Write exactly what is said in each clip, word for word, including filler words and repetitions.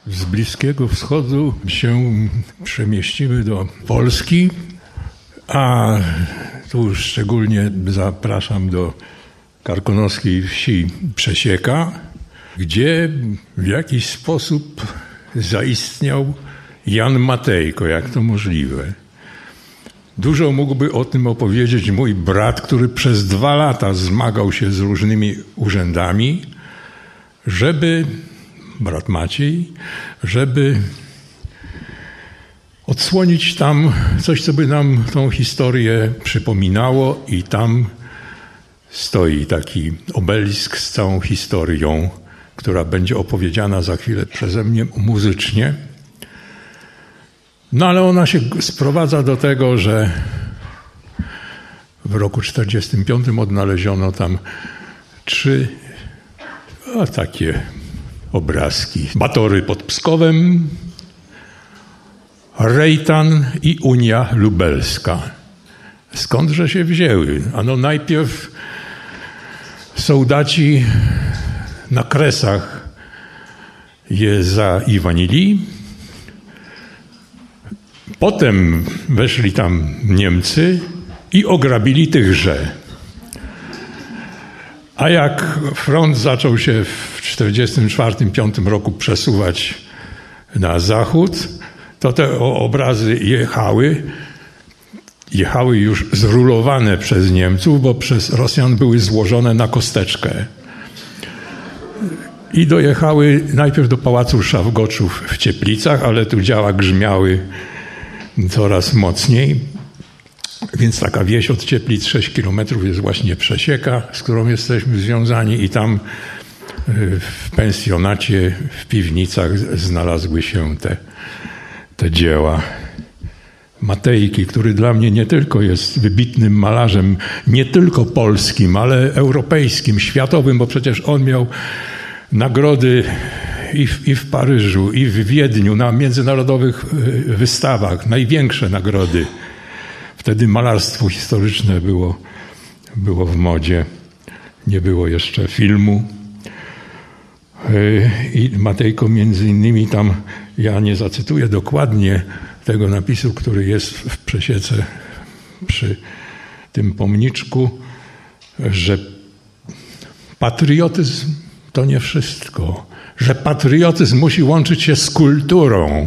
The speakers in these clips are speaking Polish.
Z Bliskiego Wschodu się przemieścimy do Polski, a tu szczególnie zapraszam do karkonoskiej wsi Przesieka, gdzie w jakiś sposób zaistniał Jan Matejko, jak to możliwe. Dużo mógłby o tym opowiedzieć mój brat, który przez dwa lata zmagał się z różnymi urzędami, żeby, brat Maciej, żeby odsłonić tam coś, co by nam tą historię przypominało, i tam stoi taki obelisk z całą historią, która będzie opowiedziana za chwilę przeze mnie muzycznie. No ale ona się sprowadza do tego, że w roku czterdziestym piątym odnaleziono tam trzy a takie obrazki. Batory pod Pskowem, Rejtan i Unia Lubelska. Skądże się wzięły? Ano najpierw sołdaci na Kresach je zaiwanili, potem weszli tam Niemcy i ograbili tychże. A jak front zaczął się w czterdziestym czwartym piątym roku przesuwać na zachód, to te obrazy jechały, jechały już zrulowane przez Niemców, bo przez Rosjan były złożone na kosteczkę. I dojechały najpierw do Pałacu Szawgoczów w Cieplicach, ale tu działa grzmiały coraz mocniej. Więc taka wieś od Cieplic, sześć kilometrów, jest właśnie Przesieka, z którą jesteśmy związani, i tam w pensjonacie, w piwnicach znalazły się te, te dzieła Matejki, który dla mnie nie tylko jest wybitnym malarzem, nie tylko polskim, ale europejskim, światowym, bo przecież on miał nagrody i w, i w Paryżu, i w Wiedniu, na międzynarodowych wystawach, największe nagrody. Wtedy malarstwo historyczne było, było w modzie, nie było jeszcze filmu. I Matejko między innymi tam, ja nie zacytuję dokładnie tego napisu, który jest w Przesiece przy tym pomniczku, że patriotyzm to nie wszystko, że patriotyzm musi łączyć się z kulturą.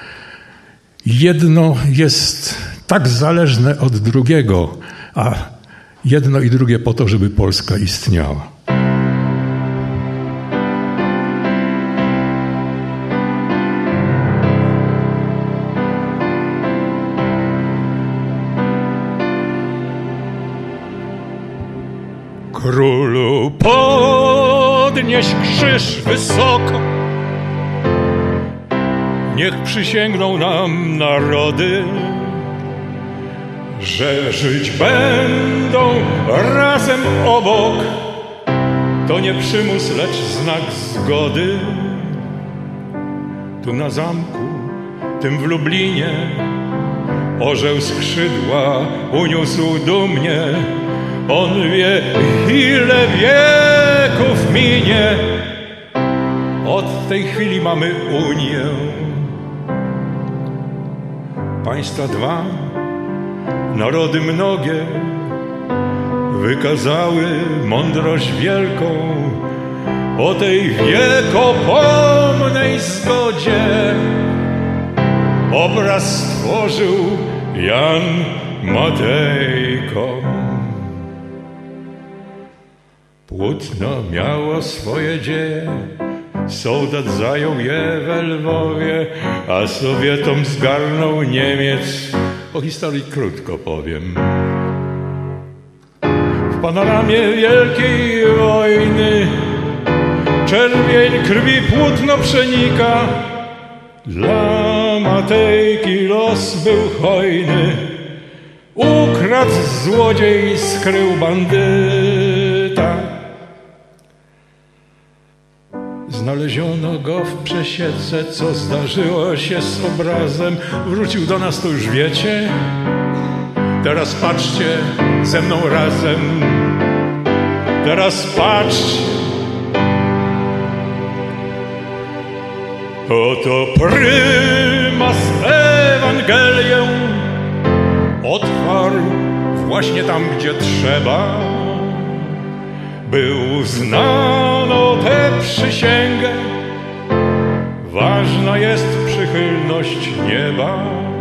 Jedno jest tak zależne od drugiego, a jedno i drugie po to, żeby Polska istniała. Królu, podnieś krzyż wysoko, niech przysięgną nam narody, że żyć będą razem obok. To nie przymus, lecz znak zgody. Tu na zamku, tym w Lublinie, orzeł skrzydła uniósł dumnie. On wie, ile wieków minie. Od tej chwili mamy Unię. Państwa dwa, narody mnogie, wykazały mądrość wielką. O tej wiekopomnej zgodzie obraz stworzył Jan Matejko. Płótno miało swoje dzieje, sołdat zajął je we Lwowie, a Sowietom zgarnął Niemiec. O historii krótko powiem. W panoramie wielkiej wojny czerwień krwi płótno przenika. Dla Matejki los był hojny, ukradł złodziej, skrył bandyta. Znaleziono go w Przesiece, co zdarzyło się z obrazem. Wrócił do nas, to już wiecie. Teraz patrzcie ze mną razem. Teraz patrzcie. Oto prymas Ewangelię otwarł właśnie tam, gdzie trzeba. Był znano tę przysięgę, ważna jest przychylność nieba.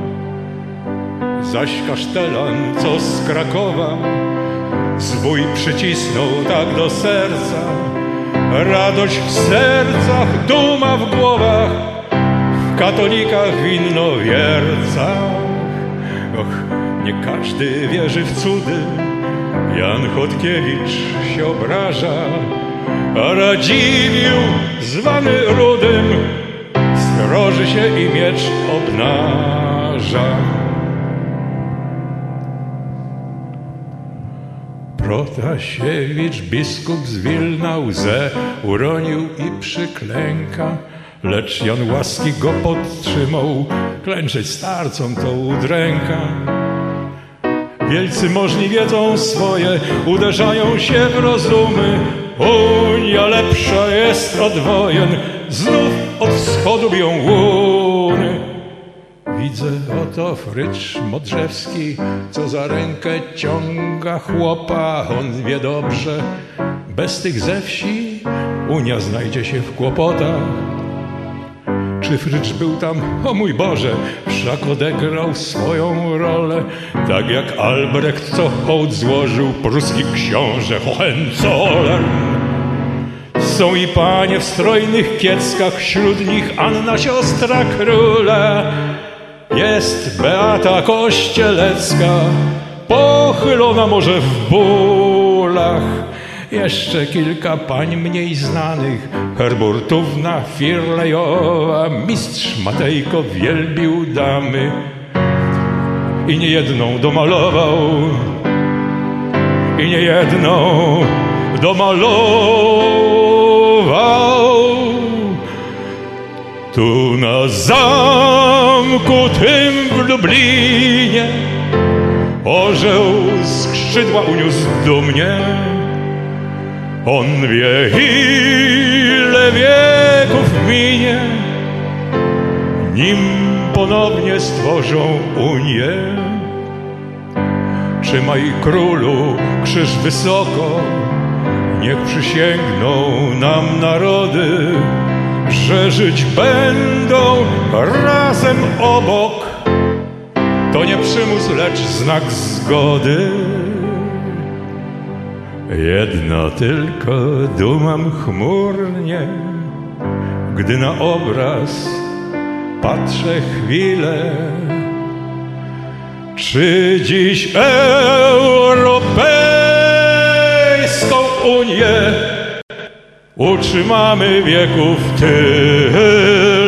Zaś kasztelan, co z Krakowa, zwój przycisnął tak do serca. Radość w sercach, duma w głowach, w katolikach, w innowiercach. Och, nie każdy wierzy w cudy, Jan Chodkiewicz się obraża, a Radziwiłł, zwany Rudym, sroży się i miecz obnaża. Protasiewicz, biskup z Wilna, łzę uronił i przyklęka, lecz Jan Łaski go podtrzymał, klęczeć starcom to udręka. Wielcy możni wiedzą swoje, uderzają się w rozumy. Unia lepsza jest od wojen, znów od wschodu biją łuny. Widzę oto Frycz Modrzewski, co za rękę ciąga chłopa. On wie dobrze, bez tych ze wsi Unia znajdzie się w kłopotach. Czy Frycz był tam? O mój Boże, wszak odegrał swoją rolę, tak jak Albrecht, co hołd złożył pruski książę Hohenzollern. Są i panie w strojnych kieckach, wśród nich Anna, siostra króla. Jest Beata Kościelecka, pochylona może w bólach. Jeszcze kilka pań mniej znanych, Herburtówna, Firlejowa, mistrz Matejko wielbił damy i niejedną domalował, i niejedną domalował. Tu na zamku tym w Lublinie orzeł skrzydła uniósł dumnie. On wie, ile wieków minie, nim ponownie stworzą Unię. Trzymaj, królu, krzyż wysoko, niech przysięgną nam narody, że żyć będą razem obok. To nie przymus, lecz znak zgody. Jedno tylko dumam chmurnie, gdy na obraz patrzę chwilę. Czy dziś Europejską Unię utrzymamy wieków tyle?